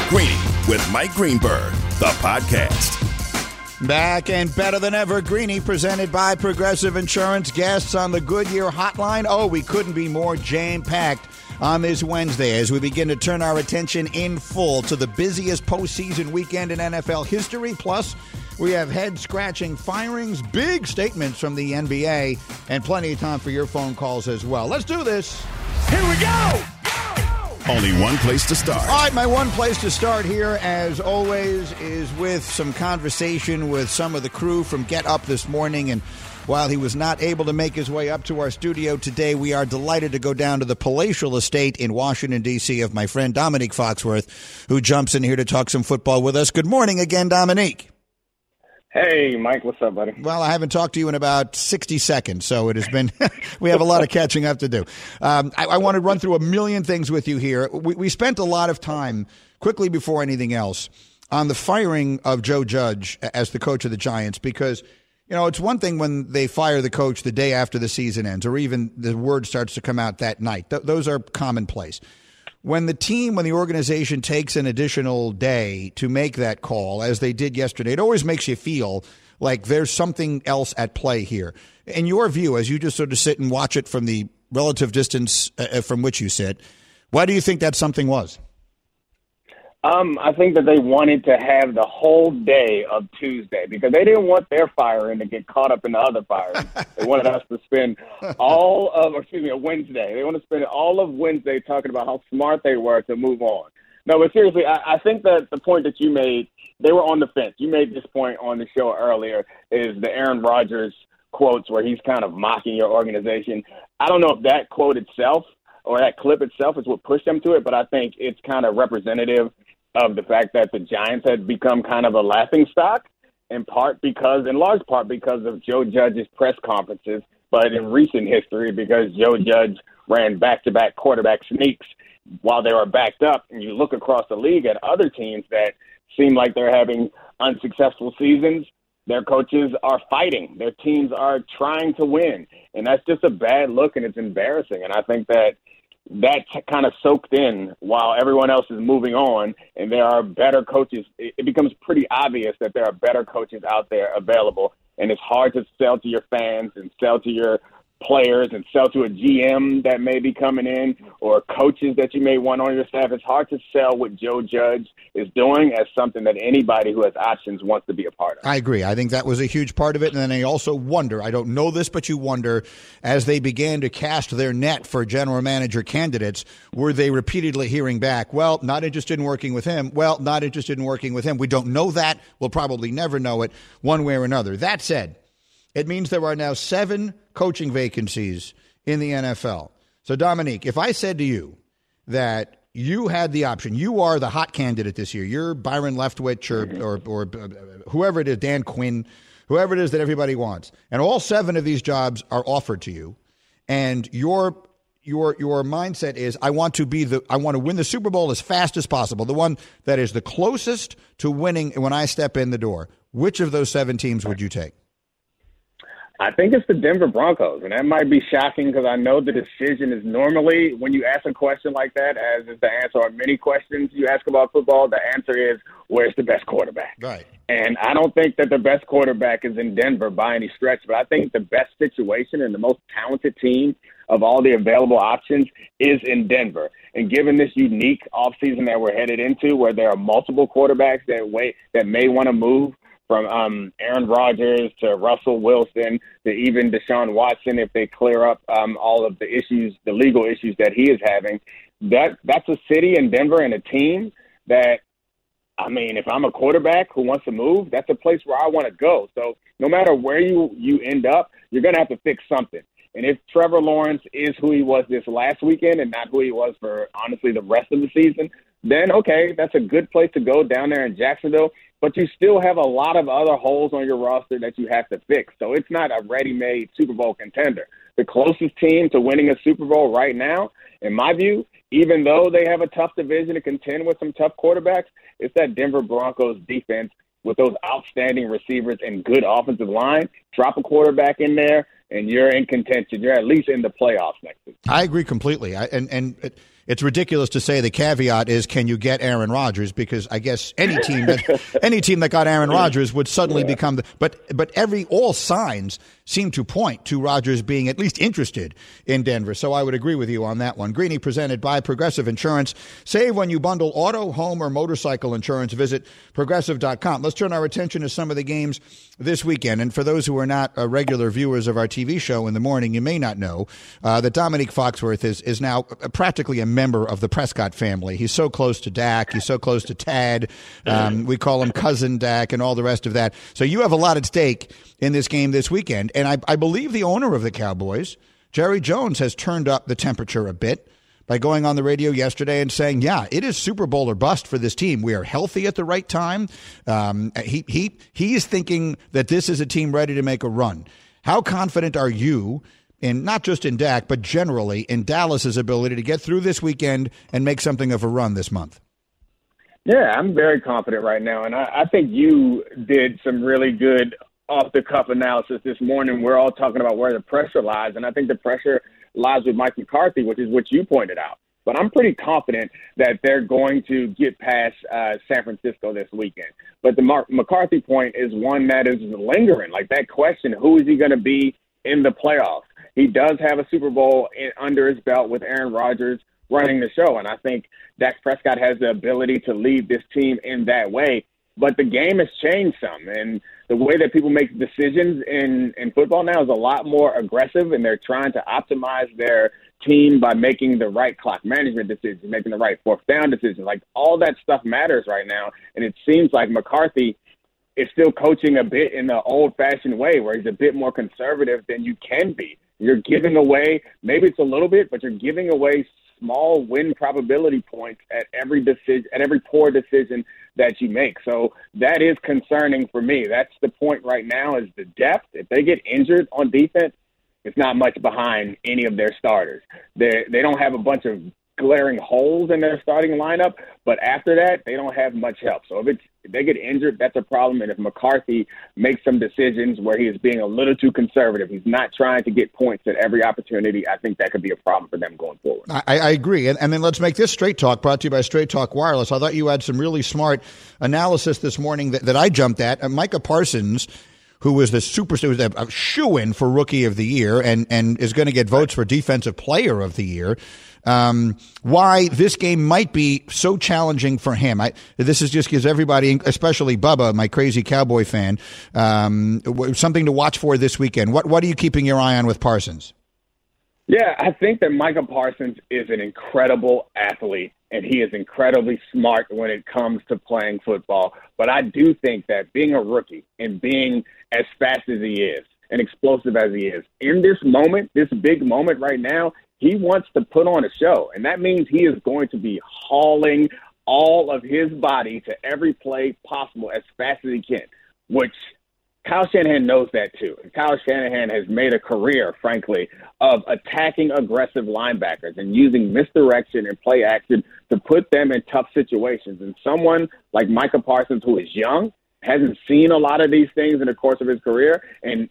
Greeny with Mike Greenberg, the podcast. Back and better than ever, Greeny, presented by Progressive Insurance. Guests on the Goodyear Hotline. Oh, we couldn't be more jam-packed on this Wednesday as we begin to turn our attention in full to the busiest postseason weekend in NFL history. Plus, we have head-scratching firings, big statements from the NBA, and plenty of time for your phone calls as well. Let's do this. Here we go! Only one place to start. All right, my one place to start here, as always, is with some conversation with some of the crew from Get Up this morning. And while he was not able to make his way up to our studio today, we are delighted to go down to the palatial estate in Washington, D.C. of my friend Dominique Foxworth, who jumps in here to talk some football with us. Good morning again, Dominique. Hey, Mike, what's up, buddy? Well, I haven't talked to you in about 60 seconds, so it has been – we have a lot of catching up to do. I want to run through a million things with you here. We spent a lot of time, quickly before anything else, on the firing of Joe Judge as the coach of the Giants because, you know, it's one thing when they fire the coach the day after the season ends or even the word starts to come out that night. Those are commonplace. When the organization takes an additional day to make that call, as they did yesterday, it always makes you feel like there's something else at play here. In your view, as you just sort of sit and watch it from the relative distance from which you sit, why do you think that something was? I think that they wanted to have the whole day of Tuesday because they didn't want their firing to get caught up in the other firing. They wanted us to spend Wednesday. They want to spend all of Wednesday talking about how smart they were to move on. No, but seriously, I think that the point that you made, they were on the fence. You made this point on the show earlier, is the Aaron Rodgers quotes where he's kind of mocking your organization. I don't know if that quote itself or that clip itself is what pushed them to it, but I think it's kind of representative of the fact that the Giants had become kind of a laughingstock, in large part because of Joe Judge's press conferences, but in recent history because Joe Judge ran back-to-back quarterback sneaks while they were backed up. And you look across the league at other teams that seem like they're having unsuccessful seasons, their coaches are fighting. Their teams are trying to win. And that's just a bad look, and it's embarrassing. And I think that kind of soaked in while everyone else is moving on, and there are better coaches. It becomes pretty obvious that there are better coaches out there available, and it's hard to sell to your fans and sell to your players and sell to a GM that may be coming in or coaches that you may want on your staff. It's hard to sell what Joe Judge is doing as something that anybody who has options wants to be a part of. I agree. I think that was a huge part of it. And then I also wonder, I don't know this, but you wonder, as they began to cast their net for general manager candidates, were they repeatedly hearing back, well, not interested in working with him. Well, not interested in working with him. We don't know that. We'll probably never know it one way or another. That said, it means there are now 7 coaching vacancies in the NFL. So, Dominique, if I said to you that you had the option, you are the hot candidate this year, you're Byron Leftwich or whoever it is, Dan Quinn, whoever it is that everybody wants, and all 7 of these jobs are offered to you, and your mindset is I want to win the Super Bowl as fast as possible, the one that is the closest to winning when I step in the door. Which of those 7 teams would you take? I think it's the Denver Broncos, and that might be shocking because I know the decision is normally when you ask a question like that, as is the answer on many questions you ask about football, the answer is, where's the best quarterback? Right. And I don't think that the best quarterback is in Denver by any stretch, but I think the best situation and the most talented team of all the available options is in Denver. And given this unique offseason that we're headed into where there are multiple quarterbacks that may want to move, from Aaron Rodgers to Russell Wilson to even Deshaun Watson, if they clear up all of the issues, the legal issues that he is having, that's a city in Denver and a team that, I mean, if I'm a quarterback who wants to move, that's a place where I want to go. So no matter where you end up, you're going to have to fix something. And if Trevor Lawrence is who he was this last weekend and not who he was for, honestly, the rest of the season, then, okay, that's a good place to go down there in Jacksonville. But you still have a lot of other holes on your roster that you have to fix. So it's not a ready-made Super Bowl contender. The closest team to winning a Super Bowl right now, in my view, even though they have a tough division to contend with some tough quarterbacks, it's that Denver Broncos defense with those outstanding receivers and good offensive line. Drop a quarterback in there, and you're in contention. You're at least in the playoffs next season. I agree completely. And It's ridiculous to say the caveat is, can you get Aaron Rodgers? Because I guess any team that got Aaron Rodgers would suddenly become but all signs seem to point to Rodgers being at least interested in Denver. So I would agree with you on that one. Greeny presented by Progressive Insurance. Save when you bundle auto, home, or motorcycle insurance. Visit Progressive.com. Let's turn our attention to some of the games this weekend. And for those who are not regular viewers of our TV show in the morning, you may not know that Dominique Foxworth is now practically a member of the Prescott family. He's so close to Dak. He's so close to Tad. We call him Cousin Dak and all the rest of that. So you have a lot at stake in this game this weekend. And I believe the owner of the Cowboys, Jerry Jones, has turned up the temperature a bit by going on the radio yesterday and saying, yeah, it is Super Bowl or bust for this team. We are healthy at the right time. He is thinking that this is a team ready to make a run. How confident are you in, not just in Dak, but generally in Dallas's ability to get through this weekend and make something of a run this month? Yeah, I'm very confident right now. And I think you did some really good off-the-cuff analysis this morning. We're all talking about where the pressure lies, and I think the pressure lies with Mike McCarthy, which is what you pointed out. But I'm pretty confident that they're going to get past San Francisco this weekend. But the McCarthy point is one that is lingering. Like that question, who is he going to be in the playoffs? He does have a Super Bowl under his belt with Aaron Rodgers running the show, and I think Dak Prescott has the ability to lead this team in that way. But the game has changed some, and the way that people make decisions in football now is a lot more aggressive, and they're trying to optimize their team by making the right clock management decisions, making the right fourth down decisions. Like, all that stuff matters right now, and it seems like McCarthy is still coaching a bit in the old-fashioned way where he's a bit more conservative than you can be. You're giving away, maybe it's a little bit, but you're giving away small win probability points at every decision, at every poor decision that you make. So that is concerning for me. That's the point right now, is the depth. If they get injured on defense, it's not much behind any of their starters. They don't have a bunch of glaring holes in their starting lineup, but after that, they don't have much help. So if they get injured, that's a problem. And if McCarthy makes some decisions where he is being a little too conservative, he's not trying to get points at every opportunity, I think that could be a problem for them going forward. I agree. And then let's make this Straight Talk, brought to you by Straight Talk Wireless. I thought you had some really smart analysis this morning that I jumped at. Micah Parsons, who was the superstar, a shoo-in for Rookie of the Year and is going to get votes for Defensive Player of the Year. Why this game might be so challenging for him. This is just gives everybody, especially Bubba, my crazy Cowboy fan, something to watch for this weekend. What are you keeping your eye on with Parsons? Yeah, I think that Micah Parsons is an incredible athlete, and he is incredibly smart when it comes to playing football. But I do think that being a rookie and being as fast as he is and explosive as he is, in this moment, this big moment right now, he wants to put on a show, and that means he is going to be hauling all of his body to every play possible as fast as he can, which Kyle Shanahan knows that too. And Kyle Shanahan has made a career, frankly, of attacking aggressive linebackers and using misdirection and play action to put them in tough situations. And someone like Micah Parsons, who is young, hasn't seen a lot of these things in the course of his career, and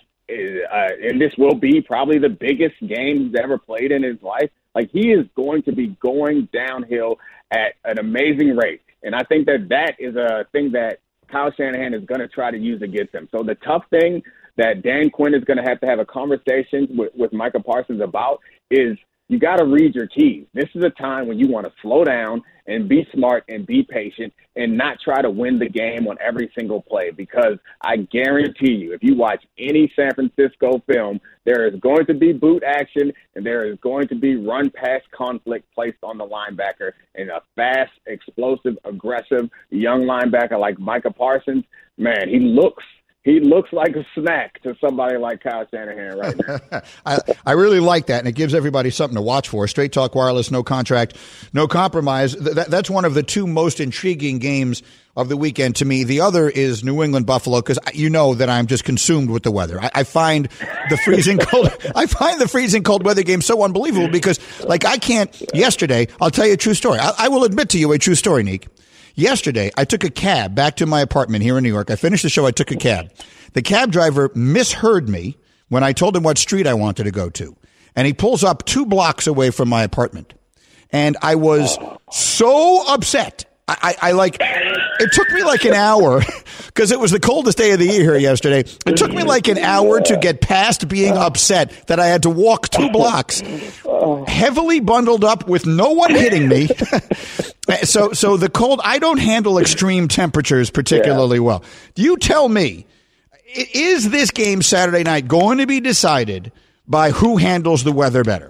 and this will be probably the biggest game he's ever played in his life. Like, he is going to be going downhill at an amazing rate. And I think that is a thing that Kyle Shanahan is going to try to use against him. So the tough thing that Dan Quinn is going to have a conversation with Micah Parsons about is you got to read your keys. This is a time when you want to slow down and be smart and be patient and not try to win the game on every single play, because I guarantee you, if you watch any San Francisco film, there is going to be boot action and there is going to be run-pass conflict placed on the linebacker. And a fast, explosive, aggressive young linebacker like Micah Parsons, man, he looks like a snack to somebody like Kyle Shanahan right now. I really like that, and it gives everybody something to watch for. Straight Talk Wireless, no contract, no compromise. That's one of the two most intriguing games of the weekend to me. The other is New England Buffalo, because you know that I'm just consumed with the weather. I find the freezing cold. I find the freezing cold weather game so unbelievable because, like, I can't. Yesterday, I'll tell you a true story. I will admit to you a true story, Neek. Yesterday, I took a cab back to my apartment here in New York. I finished the show. I took a cab. The cab driver misheard me when I told him what street I wanted to go to. And he pulls up 2 blocks away from my apartment. and I was so upset. It took me like an hour because it was the coldest day of the year here yesterday. It took me like an hour to get past being upset that I had to walk 2 blocks, heavily bundled up with no one hitting me. So the cold, I don't handle extreme temperatures particularly well. You tell me, is this game Saturday night going to be decided by who handles the weather better?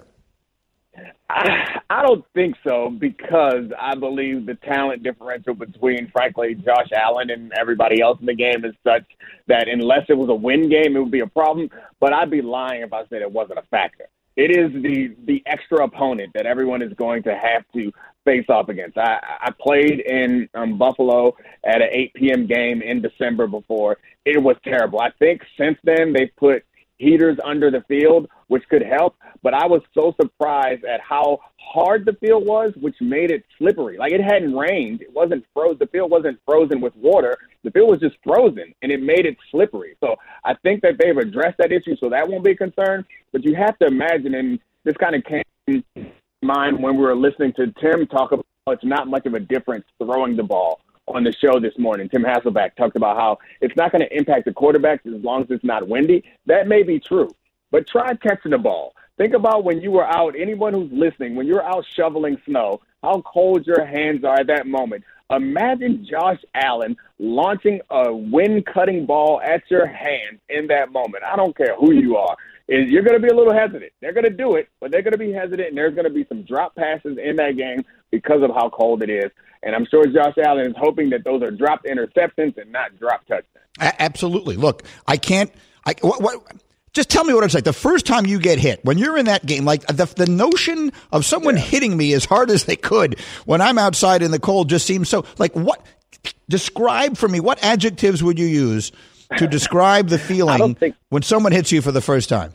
I don't think so, because I believe the talent differential between, frankly, Josh Allen and everybody else in the game is such that unless it was a win game, it would be a problem. But I'd be lying if I said it wasn't a factor. It is the extra opponent that everyone is going to have to face off against. I played in Buffalo at an 8 p.m. game in December before. It was terrible. I think since then they've put heaters under the field, which could help. But I was so surprised at how hard the field was, which made it slippery. Like, it hadn't rained. It wasn't frozen. The field wasn't frozen with water. The field was just frozen, and it made it slippery. So I think that they've addressed that issue, so that won't be a concern. But you have to imagine, and this kind of came to mind when we were listening to Tim talk about it's not much of a difference throwing the ball. On the show this morning, Tim Hasselbeck talked about how it's not going to impact the quarterbacks as long as it's not windy. That may be true, but try catching the ball. Think about when you were out, anyone who's listening, when you're out shoveling snow, how cold your hands are at that moment. Imagine Josh Allen launching a wind-cutting ball at your hands in that moment. I don't care who you are. You're going to be a little hesitant. They're going to do it, but they're going to be hesitant, and there's going to be some drop passes in that game because of how cold it is. And I'm sure Josh Allen is hoping that those are dropped interceptions and not dropped touchdowns. Absolutely. Look, I can't just tell me what it's like. The first time you get hit, when you're in that game, like the notion of someone hitting me as hard as they could when I'm outside in the cold just seems so, like, what? Describe for me, what adjectives would you use to describe the feeling when someone hits you for the first time?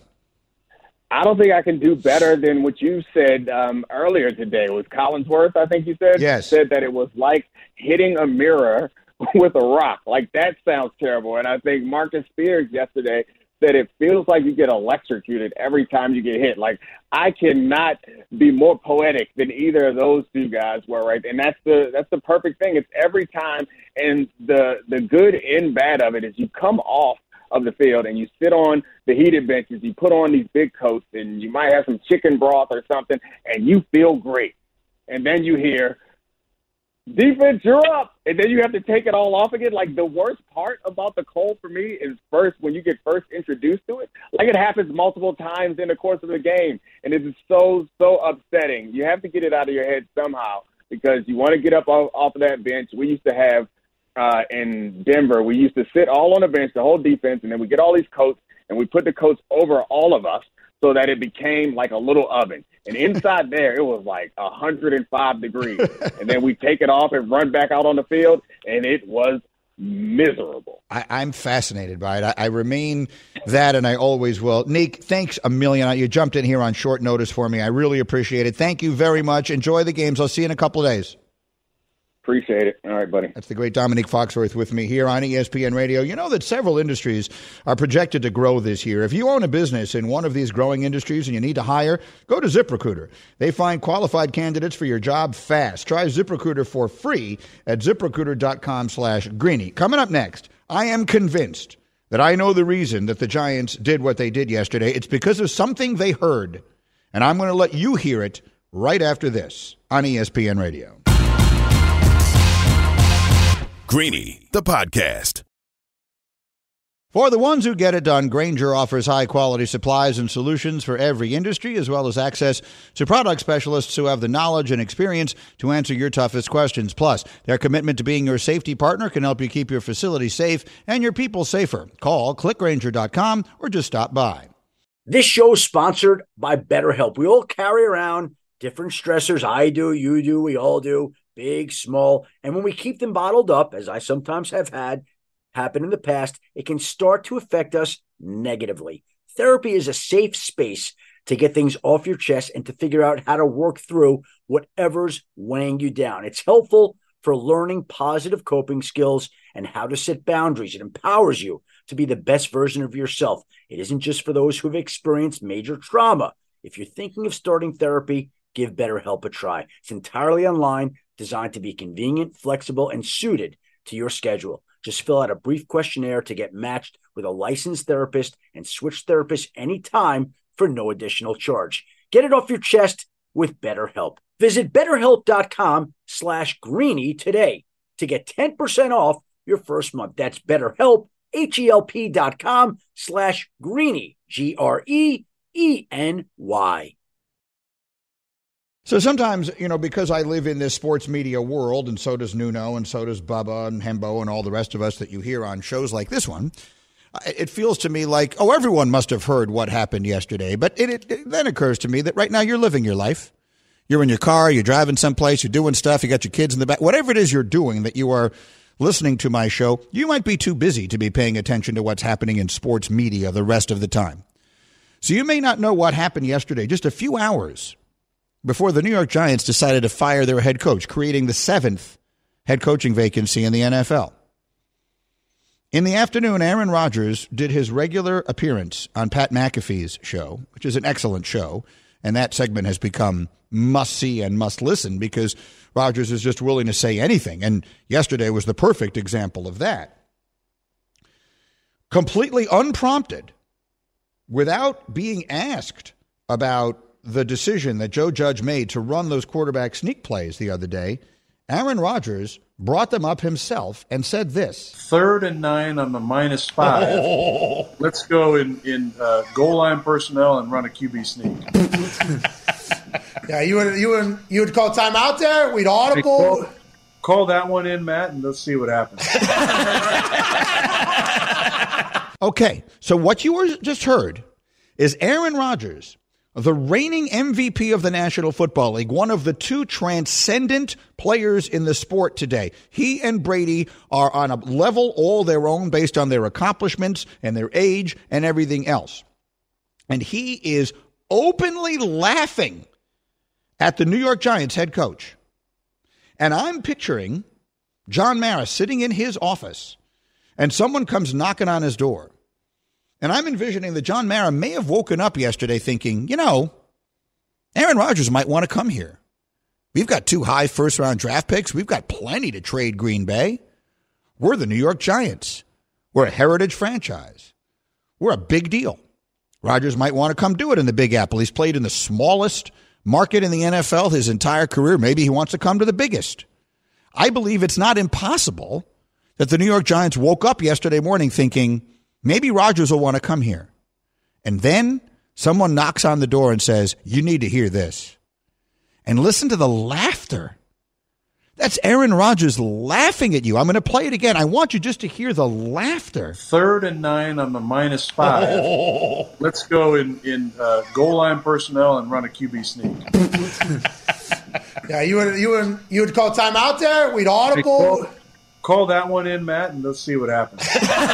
I don't think I can do better than what you said earlier today. It was Collinsworth, I think you said? Yes. Said that it was like hitting a mirror with a rock. Like, that sounds terrible. And I think Marcus Spears yesterday said it feels like you get electrocuted every time you get hit. Like, I cannot be more poetic than either of those two guys were, right? And that's the perfect thing. It's every time. And the good and bad of it is you come off of the field and you sit on the heated benches, you put on these big coats, and you might have some chicken broth or something, and you feel great. And then you hear, defense, you're up. And then you have to take it all off again. Like, the worst part about the cold for me is when you get first introduced to it. Like, it happens multiple times in the course of the game, and it is so upsetting. You have to get it out of your head somehow, because you want to get up off of that bench. We used to have in Denver, we used to sit all on the bench, the whole defense, and then we get all these coats, and we put the coats over all of us so that it became like a little oven. And inside there, it was like 105 degrees. And then we take it off and run back out on the field, and it was miserable. I'm fascinated by it. I remain that, and I always will. Nick, thanks a million. You jumped in here on short notice for me. I really appreciate it. Thank you very much. Enjoy the games. I'll see you in a couple of days. Appreciate it. All right, buddy. That's the great Dominique Foxworth with me here on ESPN Radio. You know that several industries are projected to grow this year. If you own a business in one of these growing industries and you need to hire, go to ZipRecruiter. They find qualified candidates for your job fast. Try ZipRecruiter for free at ZipRecruiter.com/Greeny. Coming up next, I am convinced that I know the reason that the Giants did what they did yesterday. It's because of something they heard. And I'm going to let you hear it right after this on ESPN Radio. Greeny, the podcast. For the ones who get it done, Grainger offers high-quality supplies and solutions for every industry, as well as access to product specialists who have the knowledge and experience to answer your toughest questions. Plus, their commitment to being your safety partner can help you keep your facility safe and your people safer. Call clickgrainger.com or just stop by. This show is sponsored by BetterHelp. We all carry around different stressors. I do, you do, we all do. Big, small, and when we keep them bottled up, as I sometimes have had happen in the past, it can start to affect us negatively. Therapy is a safe space to get things off your chest and to figure out how to work through whatever's weighing you down. It's helpful for learning positive coping skills and how to set boundaries. It empowers you to be the best version of yourself. It isn't just for those who've experienced major trauma. If you're thinking of starting therapy, give BetterHelp a try. It's entirely online, designed to be convenient, flexible, and suited to your schedule. Just fill out a brief questionnaire to get matched with a licensed therapist and switch therapists anytime for no additional charge. Get it off your chest with BetterHelp. Visit BetterHelp.com/Greeny today to get 10% off your first month. That's BetterHelp, HELP.com/Greeny, GREENY. So sometimes, because I live in this sports media world, and so does Nuno, and so does Bubba and Hembo and all the rest of us that you hear on shows like this one, it feels to me like, everyone must have heard what happened yesterday. But it then occurs to me that right now you're living your life. You're in your car, you're driving someplace, you're doing stuff, you got your kids in the back. Whatever it is you're doing that you are listening to my show, you might be too busy to be paying attention to what's happening in sports media the rest of the time. So you may not know what happened yesterday, just a few hours before the New York Giants decided to fire their head coach, creating the 7th head coaching vacancy in the NFL. In the afternoon, Aaron Rodgers did his regular appearance on Pat McAfee's show, which is an excellent show, and that segment has become must-see and must-listen because Rodgers is just willing to say anything, and yesterday was the perfect example of that. Completely unprompted, without being asked about the decision that Joe Judge made to run those quarterback sneak plays the other day, Aaron Rodgers brought them up himself and said this. 3rd and 9 on the -5. Let's go in goal line personnel and run a QB sneak. Yeah, you would call timeout there? We'd audible. Call that one in, Matt, and let's see what happens. Okay, so what you just heard is Aaron Rodgers, the reigning MVP of the National Football League, one of the two transcendent players in the sport today. He and Brady are on a level all their own based on their accomplishments and their age and everything else. And he is openly laughing at the New York Giants head coach. And I'm picturing John Mara sitting in his office and someone comes knocking on his door. And I'm envisioning that John Mara may have woken up yesterday thinking, Aaron Rodgers might want to come here. We've got 2 high first-round draft picks. We've got plenty to trade Green Bay. We're the New York Giants. We're a heritage franchise. We're a big deal. Rodgers might want to come do it in the Big Apple. He's played in the smallest market in the NFL his entire career. Maybe he wants to come to the biggest. I believe it's not impossible that the New York Giants woke up yesterday morning thinking, maybe Rodgers will want to come here. And then someone knocks on the door and says, you need to hear this. And listen to the laughter. That's Aaron Rodgers laughing at you. I'm going to play it again. I want you just to hear the laughter. 3rd and 9 on the -5. Let's go in goal line personnel and run a QB sneak. Yeah, you would call timeout there? We'd audible. Call that one in, Matt, and let's see what happens.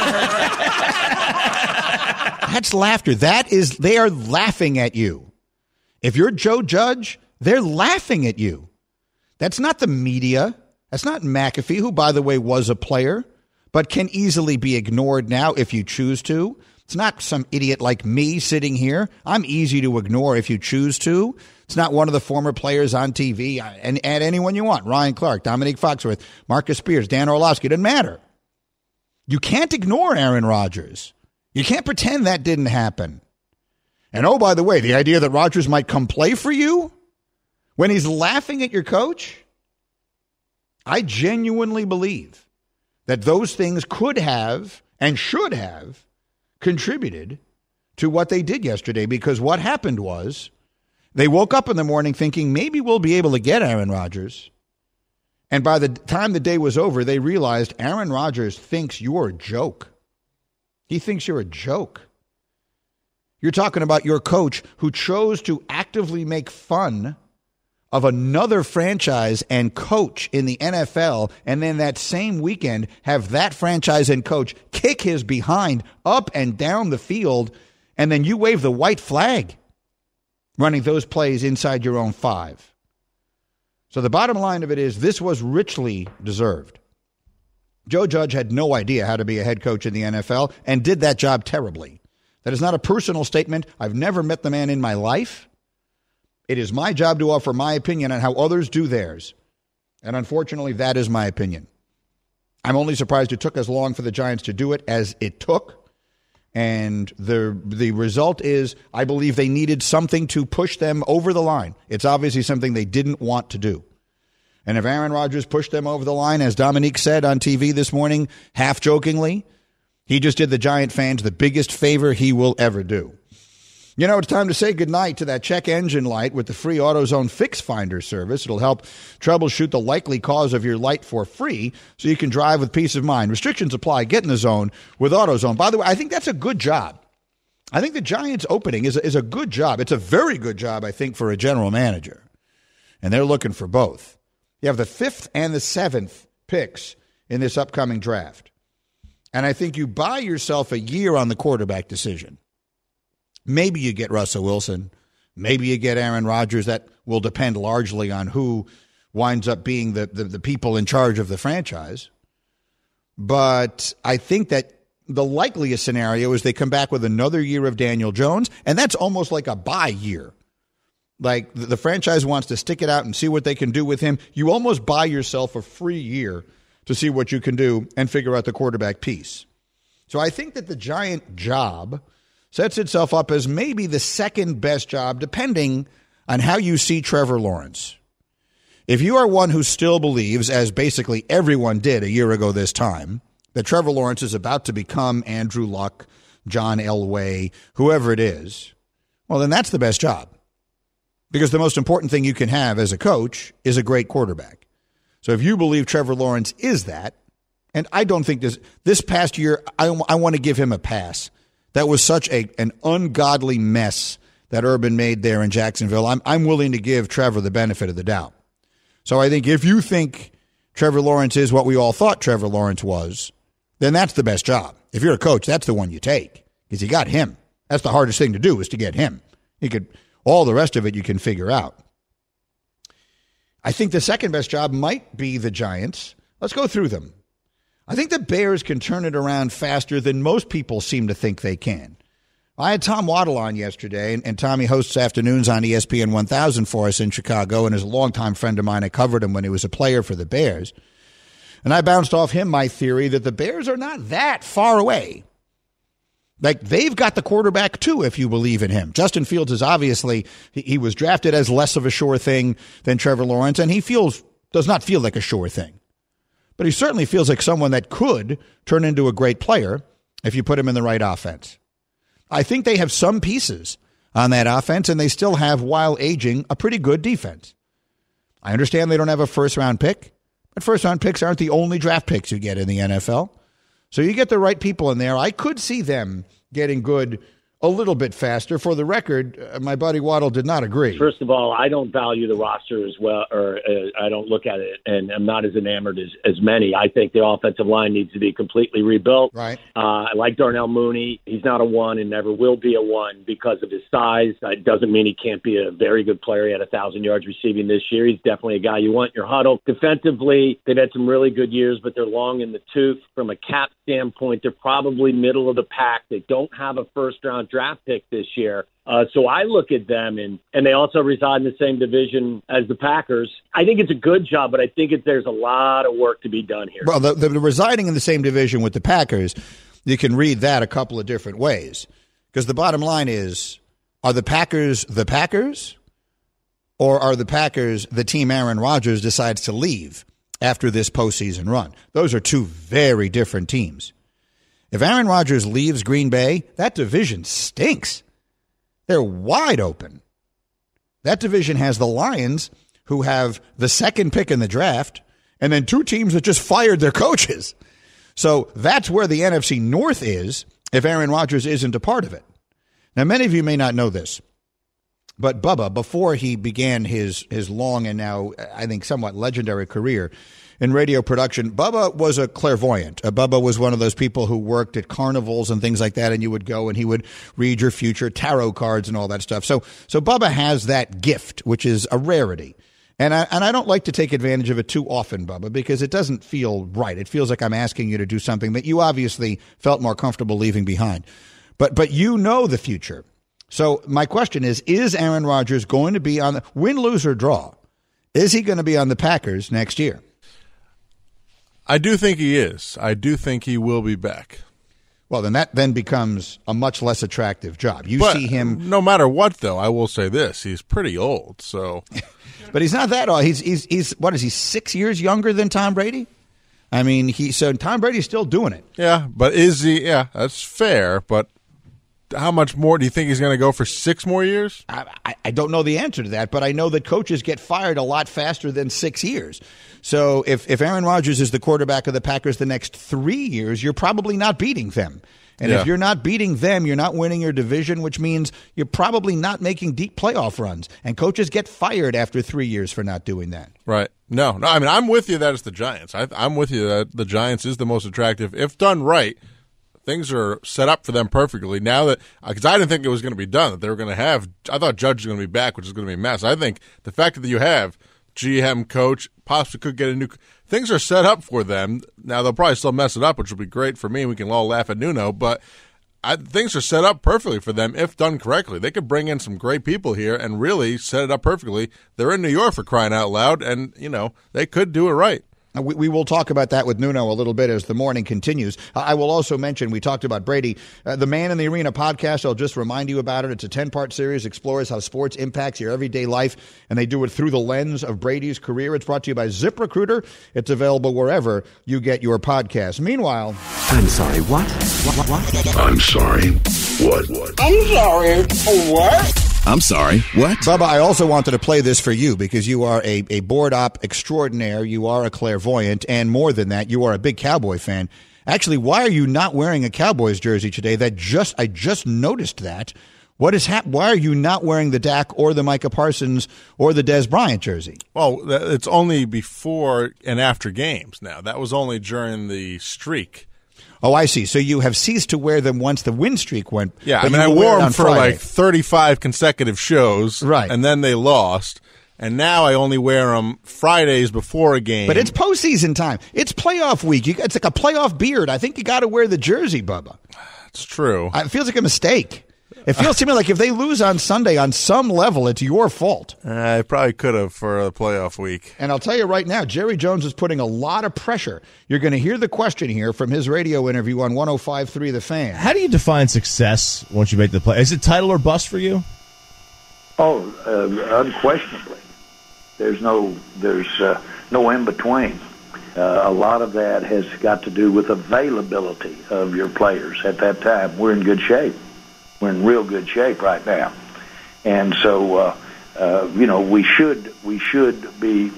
That's laughter. They are laughing at you. If you're Joe Judge, they're laughing at you. That's not the media. That's not McAfee, who, by the way, was a player, but can easily be ignored now if you choose to. It's not some idiot like me sitting here. I'm easy to ignore if you choose to. It's not one of the former players on TV. And add anyone you want. Ryan Clark, Dominique Foxworth, Marcus Spears, Dan Orlovsky. It doesn't matter. You can't ignore Aaron Rodgers. You can't pretend that didn't happen. And oh, by the way, the idea that Rodgers might come play for you when he's laughing at your coach, I genuinely believe that those things could have and should have contributed to what they did yesterday, because what happened was they woke up in the morning thinking maybe we'll be able to get Aaron Rodgers. And by the time the day was over, they realized Aaron Rodgers thinks you're a joke. He thinks you're a joke. You're talking about your coach who chose to actively make fun of another franchise and coach in the NFL, and then that same weekend have that franchise and coach kick his behind up and down the field, and then you wave the white flag running those plays inside your own 5. So the bottom line of it is this was richly deserved. Joe Judge had no idea how to be a head coach in the NFL and did that job terribly. That is not a personal statement. I've never met the man in my life. It is my job to offer my opinion on how others do theirs. And unfortunately, that is my opinion. I'm only surprised it took as long for the Giants to do it as it took. And the result is, I believe they needed something to push them over the line. It's obviously something they didn't want to do. And if Aaron Rodgers pushed them over the line, as Dominique said on TV this morning, half jokingly, he just did the Giant fans the biggest favor he will ever do. You know, it's time to say goodnight to that check engine light with the free AutoZone Fix Finder service. It'll help troubleshoot the likely cause of your light for free so you can drive with peace of mind. Restrictions apply. Get in the zone with AutoZone. By the way, I think that's a good job. I think the Giants opening is a good job. It's a very good job, I think, for a general manager. And they're looking for both. You have the 5th and the 7th picks in this upcoming draft. And I think you buy yourself a year on the quarterback decision. Maybe you get Russell Wilson. Maybe you get Aaron Rodgers. That will depend largely on who winds up being the people in charge of the franchise. But I think that the likeliest scenario is they come back with another year of Daniel Jones, and that's almost like a bye year. Like the franchise wants to stick it out and see what they can do with him. You almost buy yourself a free year to see what you can do and figure out the quarterback piece. So I think that the Giant job sets itself up as maybe the second best job, depending on how you see Trevor Lawrence. If you are one who still believes, as basically everyone did a year ago this time, that Trevor Lawrence is about to become Andrew Luck, John Elway, whoever it is, well, then that's the best job. Because the most important thing you can have as a coach is a great quarterback. So if you believe Trevor Lawrence is that, and I don't think this past year, I want to give him a pass. That was such an ungodly mess that Urban made there in Jacksonville. I'm willing to give Trevor the benefit of the doubt. So I think if you think Trevor Lawrence is what we all thought Trevor Lawrence was, then that's the best job. If you're a coach, that's the one you take because you got him. That's the hardest thing to do is to get him. All the rest of it you can figure out. I think the second best job might be the Giants. Let's go through them. I think the Bears can turn it around faster than most people seem to think they can. I had Tom Waddle on yesterday, and Tommy hosts afternoons on ESPN 1000 for us in Chicago, and is a longtime friend of mine. I covered him when he was a player for the Bears. And I bounced off him my theory that the Bears are not that far away. Like, they've got the quarterback, too, if you believe in him. Justin Fields is obviously, he was drafted as less of a sure thing than Trevor Lawrence, and he does not feel like a sure thing. But he certainly feels like someone that could turn into a great player if you put him in the right offense. I think they have some pieces on that offense, and they still have, while aging, a pretty good defense. I understand they don't have a first-round pick, but first-round picks aren't the only draft picks you get in the NFL. So you get the right people in there. I could see them getting good a little bit faster. For the record, my buddy Waddle did not agree. First of all, I don't value the roster as well, or I don't look at it, and I'm not as enamored as many. I think the offensive line needs to be completely rebuilt. Right. I like Darnell Mooney. He's not a one and never will be a one because of his size. It doesn't mean he can't be a very good player. He had 1,000 yards receiving this year. He's definitely a guy you want in your huddle. Defensively, they've had some really good years, but they're long in the tooth. From a cap standpoint, they're probably middle of the pack. They don't have a first-round draft pick this year. So I look at them, and they also reside in the same division as the Packers. I think it's a good job, but I think there's a lot of work to be done here. Well, the residing in the same division with the Packers, you can read that a couple of different ways. Because the bottom line is, are the Packers, or are the Packers the team Aaron Rodgers decides to leave after this postseason run? Those are two very different teams. If Aaron Rodgers leaves Green Bay, that division stinks. They're wide open. That division has the Lions, who have the second pick in the draft, and then two teams that just fired their coaches. So that's where the NFC North is if Aaron Rodgers isn't a part of it. Now, many of you may not know this, but Bubba, before he began his long and now, I think, somewhat legendary career in radio production, Bubba was a clairvoyant. Bubba was one of those people who worked at carnivals and things like that, and you would go and he would read your future, tarot cards and all that stuff. So Bubba has that gift, which is a rarity. And I don't like to take advantage of it too often, Bubba, because it doesn't feel right. It feels like I'm asking you to do something that you obviously felt more comfortable leaving behind. But you know the future. So my question is Aaron Rodgers going to be on the win, lose, or draw? Is he going to be on the Packers next year? I do think he is. I do think he will be back. Well, then that becomes a much less attractive job. But see him. No matter what, though, I will say this: he's pretty old. So, but he's not that old. He's what is he? 6 years younger than Tom Brady? I mean, so Tom Brady's still doing it. Yeah, but is he? Yeah, that's fair. But how much more do you think he's going to go for 6 more years? I don't know the answer to that, but I know that coaches get fired a lot faster than 6 years. So if Aaron Rodgers is the quarterback of the Packers the next 3 years, you're probably not beating them. And if you're not beating them, you're not winning your division, which means you're probably not making deep playoff runs. And coaches get fired after 3 years for not doing that. Right. No, I mean, I'm with you that it's the Giants. I'm with you that the Giants is the most attractive. If done right, things are set up for them perfectly. Now that – because I didn't think it was going to be done, that they were going to have – I thought Judge was going to be back, which is going to be a mess. I think the fact that you have GM, coach, possibly could get a new – things are set up for them. Now, they'll probably still mess it up, which will be great for me. We can all laugh at Nuno, but things are set up perfectly for them if done correctly. They could bring in some great people here and really set it up perfectly. They're in New York, for crying out loud, and, they could do it right. We will talk about that with Nuno a little bit as the morning continues. I will also mention, we talked about Brady. The Man in the Arena podcast, I'll just remind you about it. It's a 10-part series, explores how sports impacts your everyday life, and they do it through the lens of Brady's career. It's brought to you by ZipRecruiter. It's available wherever you get your podcasts. Meanwhile... I'm sorry, what? What? I'm sorry, what? I'm sorry, what? I'm sorry, what? Bubba, I also wanted to play this for you because you are a board op extraordinaire. You are a clairvoyant. And more than that, you are a big Cowboy fan. Actually, why are you not wearing a Cowboys jersey today? I just noticed that. What is why are you not wearing the Dak or the Micah Parsons or the Dez Bryant jersey? Well, it's only before and after games now. That was only during the streak. Oh, I see. So you have ceased to wear them once the win streak went. Yeah, I mean, I wore them for Friday. Like 35 consecutive shows, right? And then they lost. And now I only wear them Fridays before a game. But it's postseason time. It's playoff week. It's like a playoff beard. I think you got to wear the jersey, Bubba. It's true. It feels like a mistake. It feels to me like if they lose on Sunday, on some level, it's your fault. I probably could have for the playoff week. And I'll tell you right now, Jerry Jones is putting a lot of pressure. You're going to hear the question here from his radio interview on 105.3 The Fan. How do you define success once you make the play? Is it title or bust for you? Oh, unquestionably. There's no in between. A lot of that has got to do with availability of your players at that time. We're in good shape. We're in real good shape right now, and so we should be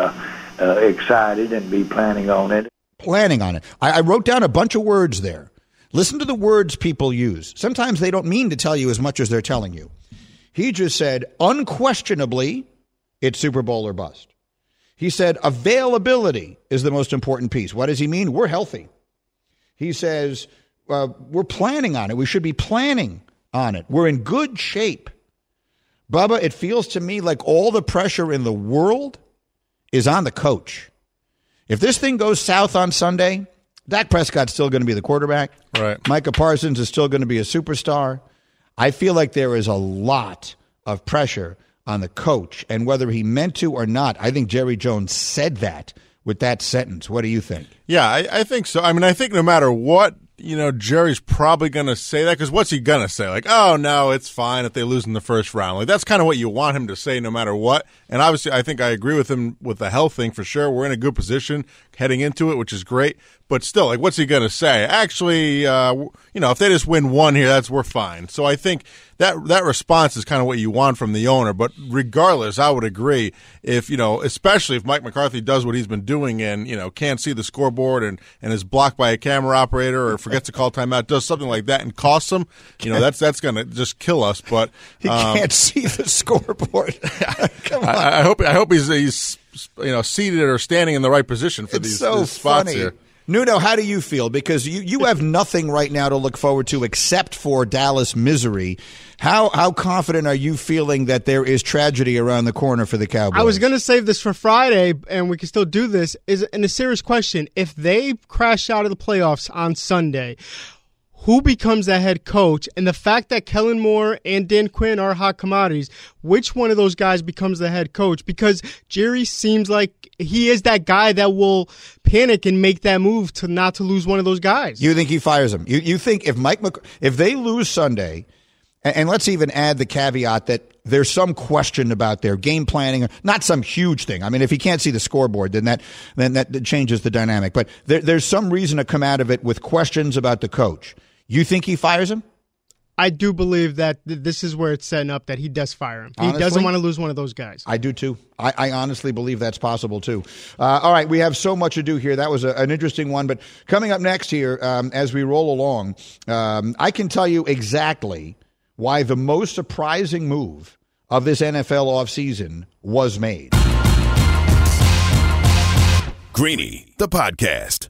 excited and be planning on it. Planning on it. I wrote down a bunch of words there. Listen to the words people use. Sometimes they don't mean to tell you as much as they're telling you. He just said, unquestionably, it's Super Bowl or bust. He said, availability is the most important piece. What does he mean? We're healthy. He says, we're planning on it. We should be planning on it. We're in good shape. Bubba, it feels to me like all the pressure in the world is on the coach. If this thing goes south on Sunday, Dak Prescott's still going to be the quarterback. Right. Micah Parsons is still going to be a superstar. I feel like there is a lot of pressure on the coach, and whether he meant to or not, I think Jerry Jones said that with that sentence. What do you think? Yeah, I think so. I mean, I think no matter what, Jerry's probably going to say that, because what's he going to say? Like, oh, no, it's fine if they lose in the first round. Like, that's kind of what you want him to say no matter what. And obviously, I think I agree with him with the health thing for sure. We're in a good position heading into it, which is great. But still, like, what's he going to say? Actually, if they just win one here, we're fine. So I think that response is kind of what you want from the owner. But regardless, I would agree if, especially if Mike McCarthy does what he's been doing and, can't see the scoreboard and is blocked by a camera operator or forgets to call timeout, does something like that and costs him, that's going to just kill us. But he can't see the scoreboard. Come on. I hope he's seated or standing in the right position for these spots funny. Here. Nuno, how do you feel? Because you have nothing right now to look forward to except for Dallas misery. How confident are you feeling that there is tragedy around the corner for the Cowboys? I was going to save this for Friday, and we can still do this. In a serious question, if they crash out of the playoffs on Sunday, who becomes that head coach, and the fact that Kellen Moore and Dan Quinn are hot commodities, which one of those guys becomes the head coach? Because Jerry seems like he is that guy that will panic and make that move to not to lose one of those guys. You think he fires him? You think if they lose Sunday, and let's even add the caveat that there's some question about their game planning, not some huge thing. I mean, if he can't see the scoreboard, then that changes the dynamic. But there's some reason to come out of it with questions about the coach. You think he fires him? I do believe that this is where it's setting up that he does fire him. Honestly, he doesn't want to lose one of those guys. I do too. I honestly believe that's possible too. All right, we have so much to do here. That was an interesting one. But coming up next here, as we roll along, I can tell you exactly why the most surprising move of this NFL offseason was made. Greeny, the podcast.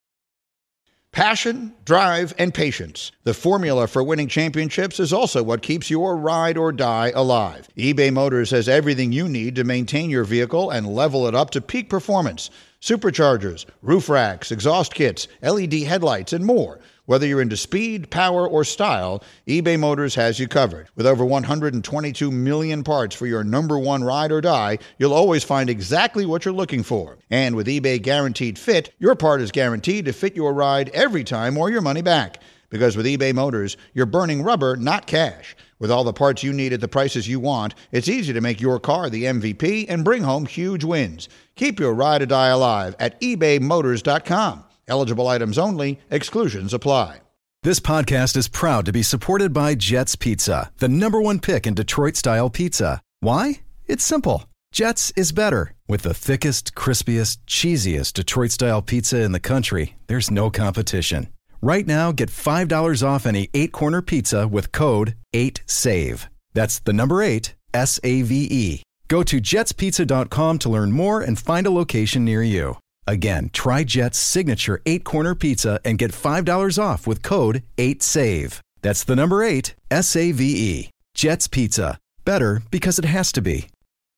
Passion, drive, and patience. The formula for winning championships is also what keeps your ride or die alive. eBay Motors has everything you need to maintain your vehicle and level it up to peak performance. Superchargers, roof racks, exhaust kits, LED headlights, and more. Whether you're into speed, power, or style, eBay Motors has you covered. With over 122 million parts for your number one ride or die, you'll always find exactly what you're looking for. And with eBay Guaranteed Fit, your part is guaranteed to fit your ride every time or your money back. Because with eBay Motors, you're burning rubber, not cash. With all the parts you need at the prices you want, it's easy to make your car the MVP and bring home huge wins. Keep your ride or die alive at ebaymotors.com. Eligible items only. Exclusions apply. This podcast is proud to be supported by Jets Pizza, the #1 pick in Detroit-style pizza. Why? It's simple. Jets is better. With the thickest, crispiest, cheesiest Detroit-style pizza in the country, there's no competition. Right now, get $5 off any 8-corner pizza with code 8SAVE. That's the number 8, SAVE. Go to jetspizza.com to learn more and find a location near you. Again, try Jet's signature 8-corner pizza and get $5 off with code 8SAVE. That's the number 8, SAVE. Jet's Pizza. Better because it has to be.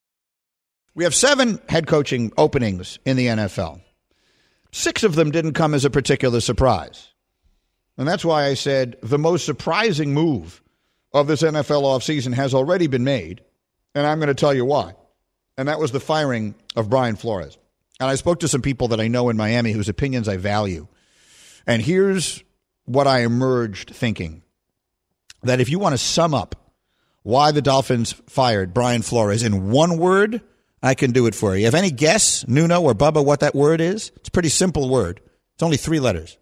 We have 7 head coaching openings in the NFL. 6 of them didn't come as a particular surprise. And that's why I said the most surprising move of this NFL offseason has already been made, and I'm going to tell you why. And that was the firing of Brian Flores. And I spoke to some people that I know in Miami whose opinions I value. And here's what I emerged thinking. That if you want to sum up why the Dolphins fired Brian Flores in one word, I can do it for you. You have any guess, Nuno or Bubba, what that word is? It's a pretty simple word. It's only 3 letters.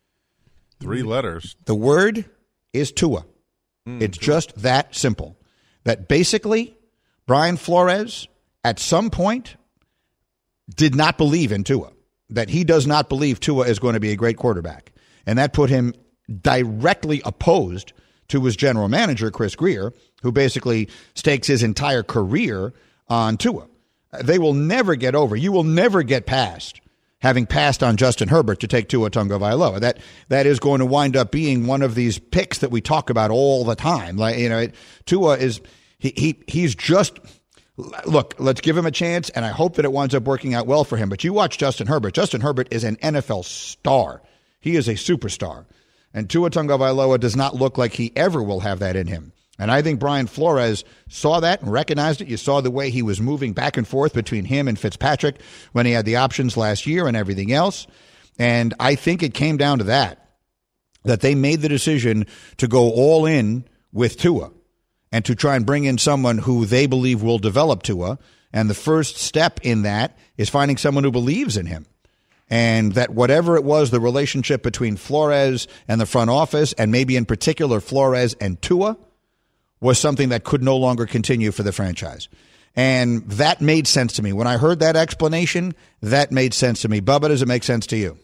3 letters. The word is Tua. It's just that simple. That basically, Brian Flores, at some point, did not believe in Tua. That he does not believe Tua is going to be a great quarterback. And that put him directly opposed to his general manager, Chris Grier, who basically stakes his entire career on Tua. They will never get over. You will never get past having passed on Justin Herbert to take Tua Tagovailoa. That is going to wind up being one of these picks that we talk about all the time. Like, Tua is he's just. Look, let's give him a chance, and I hope that it winds up working out well for him. But you watch Justin Herbert. Justin Herbert is an NFL star. He is a superstar. And Tua Tagovailoa does not look like he ever will have that in him. And I think Brian Flores saw that and recognized it. You saw the way he was moving back and forth between him and Fitzpatrick when he had the options last year and everything else. And I think it came down to that they made the decision to go all in with Tua and to try and bring in someone who they believe will develop Tua. And the first step in that is finding someone who believes in him. And that whatever it was, the relationship between Flores and the front office, and maybe in particular Flores and Tua, was something that could no longer continue for the franchise. And that made sense to me. When I heard that explanation, that made sense to me. Bubba, does it make sense to you?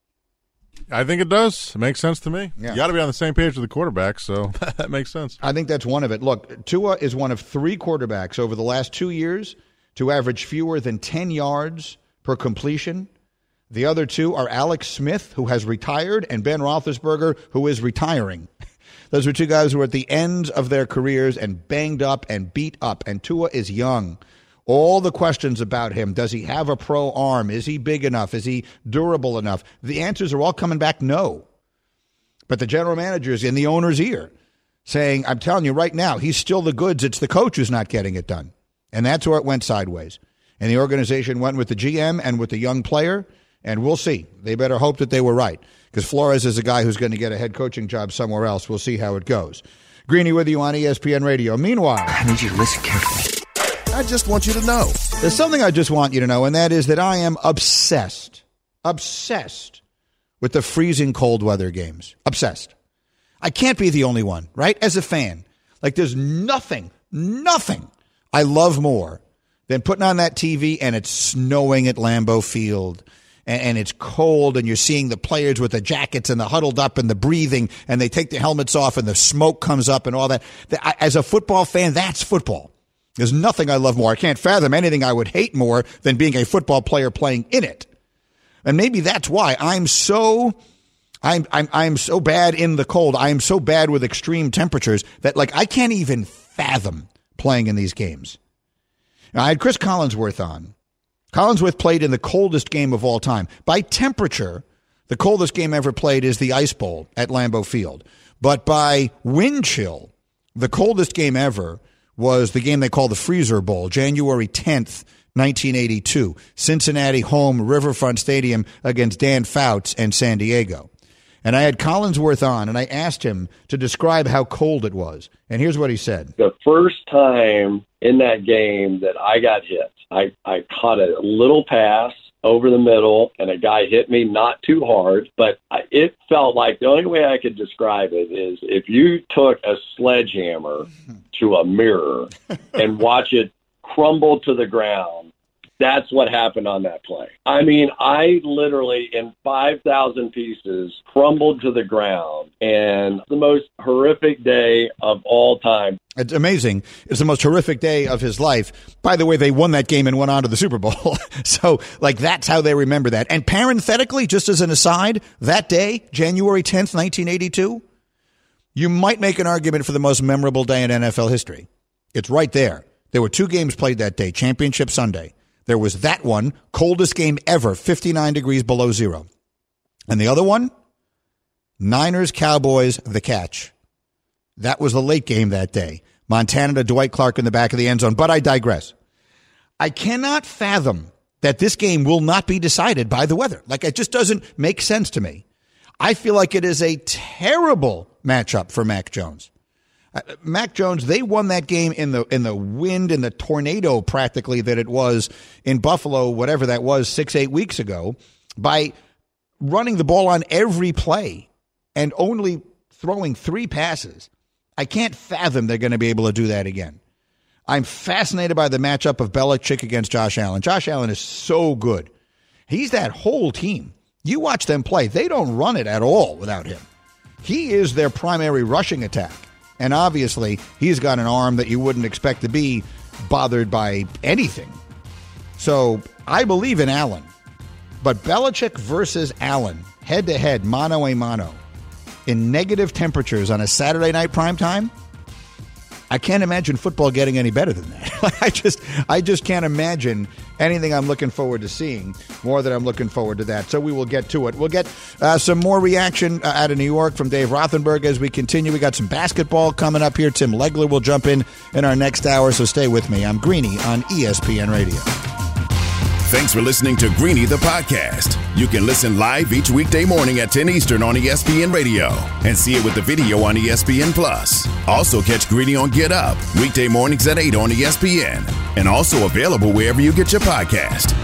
I think it does. It makes sense to me. Yeah. You got to be on the same page with the quarterback, so that makes sense. I think that's one of it. Look, Tua is one of 3 quarterbacks over the last 2 years to average fewer than 10 yards per completion. The other 2 are Alex Smith, who has retired, and Ben Roethlisberger, who is retiring. Those are 2 guys who are at the ends of their careers and banged up and beat up. And Tua is young. All the questions about him, does he have a pro arm? Is he big enough? Is he durable enough? The answers are all coming back no. But the general manager is in the owner's ear saying, I'm telling you right now, he's still the goods. It's the coach who's not getting it done. And that's where it went sideways. And the organization went with the GM and with the young player, and we'll see. They better hope that they were right, because Flores is a guy who's going to get a head coaching job somewhere else. We'll see how it goes. Greeny with you on ESPN Radio. Meanwhile, I need you to listen carefully. I just want you to know. There's something I just want you to know, and that is that I am obsessed with the freezing cold weather games. Obsessed. I can't be the only one, right? As a fan. Like, there's nothing I love more than putting on that TV and it's snowing at Lambeau Field and it's cold and you're seeing the players with the jackets and the huddled up and the breathing and they take the helmets off and the smoke comes up and all that. As a football fan, that's football. There's nothing I love more. I can't fathom anything I would hate more than being a football player playing in it. And maybe that's why I'm so bad in the cold. I am so bad with extreme temperatures that, like, I can't even fathom playing in these games. Now, I had Chris Collinsworth on. Collinsworth played in the coldest game of all time. By temperature, the coldest game ever played is the Ice Bowl at Lambeau Field. But by wind chill, the coldest game ever was the game they call the Freezer Bowl, January 10th, 1982. Cincinnati home, Riverfront Stadium against Dan Fouts and San Diego. And I had Collinsworth on, and I asked him to describe how cold it was. And here's what he said. The first time in that game that I got hit, I caught a little pass over the middle, and a guy hit me not too hard, but it felt like the only way I could describe it is if you took a sledgehammer to a mirror and watch it crumble to the ground. That's what happened on that play. I mean, I literally, in 5,000 pieces, crumbled to the ground, and the most horrific day of all time. It's amazing. It's the most horrific day of his life. By the way, they won that game and went on to the Super Bowl. So, like, that's how they remember that. And parenthetically, just as an aside, that day, January 10th, 1982, you might make an argument for the most memorable day in NFL history. It's right there. There were two games played that day, Championship Sunday. There was that one, coldest game ever, 59 degrees below zero. And the other one, Niners-Cowboys, the catch. That was the late game that day. Montana to Dwight Clark in the back of the end zone. But I digress. I cannot fathom that this game will not be decided by the weather. Like, it just doesn't make sense to me. I feel like it is a terrible matchup for Mac Jones. Mac Jones, they won that game in the wind, in the tornado practically that it was in Buffalo, whatever that was, 6-8 weeks ago, by running the ball on every play and only throwing 3 passes. I can't fathom they're going to be able to do that again. I'm fascinated by the matchup of Belichick against Josh Allen. Josh Allen is so good. He's that whole team. You watch them play. They don't run it at all without him. He is their primary rushing attack. And obviously, he's got an arm that you wouldn't expect to be bothered by anything. So I believe in Allen. But Belichick versus Allen, head-to-head, mano-a-mano, in negative temperatures on a Saturday night primetime, I can't imagine football getting any better than that. I just can't imagine anything I'm looking forward to seeing more than I'm looking forward to that. So we will get to it. We'll get some more reaction out of New York from Dave Rothenberg as we continue. We got some basketball coming up here. Tim Legler will jump in our next hour, so stay with me. I'm Greeny on ESPN Radio. Thanks for listening to Greeny the podcast. You can listen live each weekday morning at 10 Eastern on ESPN Radio and see it with the video on ESPN Plus. Also catch Greeny on Get Up weekday mornings at 8 on ESPN and also available wherever you get your podcast.